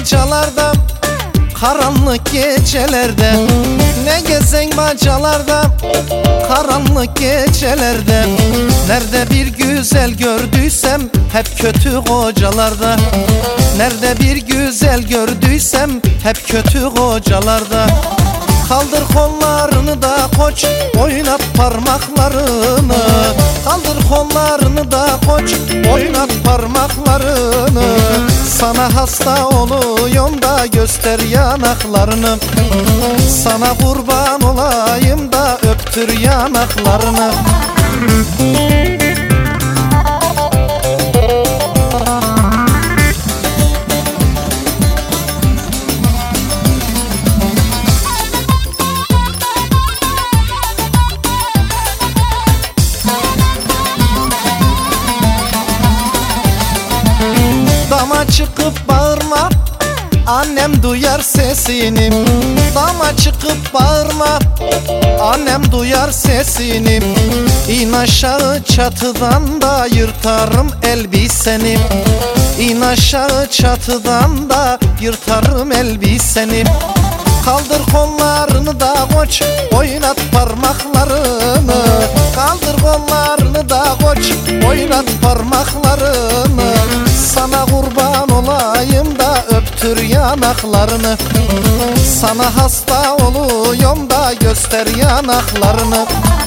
bacalarda, karanlık gecelerde. Ne gezen bacalarda, karanlık gecelerde. Nerede bir güzel gördüysem hep kötü kocalarda. Nerede bir güzel gördüysem hep kötü kocalarda. Kaldır kollarını da koç, oynat parmaklarını. Kaldır kollarını da koç, oynat parmaklarını. Sana hasta oluyorum da göster yanaklarını. Sana kurban olayım da öptür yanaklarını. Dama çıkıp bağırma, annem duyar sesini. Dama çıkıp bağırma, annem duyar sesini. İn aşağı çatıdan da yırtarım elbiseni. İn aşağı çatıdan da yırtarım elbiseni. Kaldır kollarını da koç, oynat parmaklarını. Kaldır kollarını da koç, oynat parmaklarını. Sana kurban olayım da öptür yanaklarını. Sana hasta oluyorum da göster yanaklarını.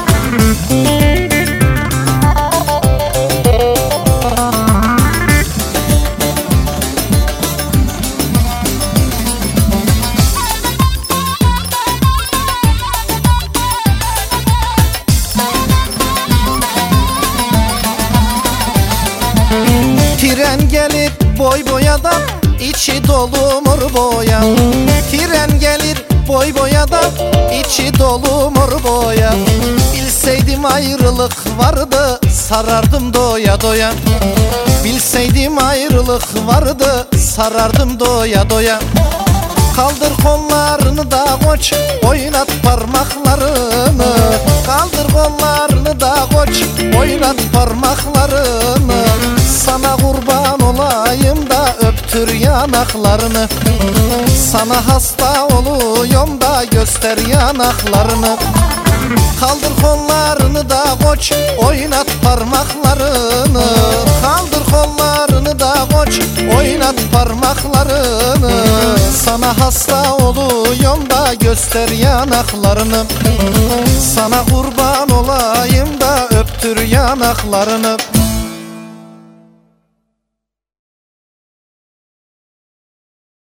Tren gelir boy boya da içi dolu mor boya. Tren gelir boy boya da içi dolu mor boya. Bilseydim ayrılık vardı sarardım doya doya. Bilseydim ayrılık vardı sarardım doya doya. Kaldır kollarını da koç, oynat parmaklarını. Kaldır kollarını da koç, oynat parmaklarını. Sana kurban olayım da öptür yanaklarını. Sana hasta oluyorum da göster yanaklarını. Kaldır kollarını da koç, oynat parmaklarını. Kaldır kollarını da koç, oynat parmaklarını. Sana hasta oluyorum da göster yanaklarını. Sana kurban olayım da öptür yanaklarını.